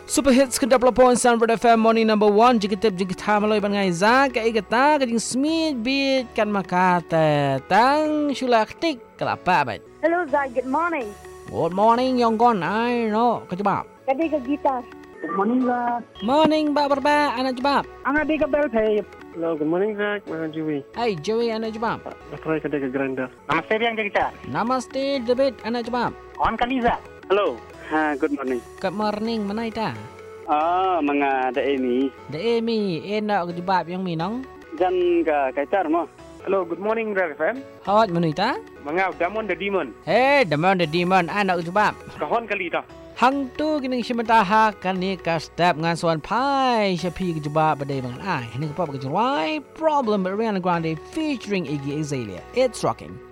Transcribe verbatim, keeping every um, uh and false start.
Super Hits ke double point Sunbird F M Morning number one. Jika tip jika tamaloi ban ngai za ka igata ka jing smith beat kan makata tang shulaktik kelapa bat. Hello Zai, good morning. Good morning yong gon ai no ka jebab. Kadi ka gitar. Good morning, Zach. Morning ba berba ana jebab. Ang adik ka bel pay. Hello, good morning, Zach. Mana Joey? Hey Joey ana jebab. Try ka dek granda. Namaste Riang Jagita. Namaste David ana jebab. On Kaliza. Hello. Ha, good morning. Good morning manai ta. Ah, mga da Amy. Da Amy ena ka jebab yang minong. Jan ka kaitar mo. Hello, good morning, Red F M. Hot manui ta. Mga Damon the Demon. Hey Demon the Demon ana ka jebab. Kahon kali ta. Hang tu kini simentaha kan ni ka step ngan suan pai shapi ke jebab badai bang ai ni ka pop ke right problem but Ariana Grande featuring Iggy Azalea. It's rocking.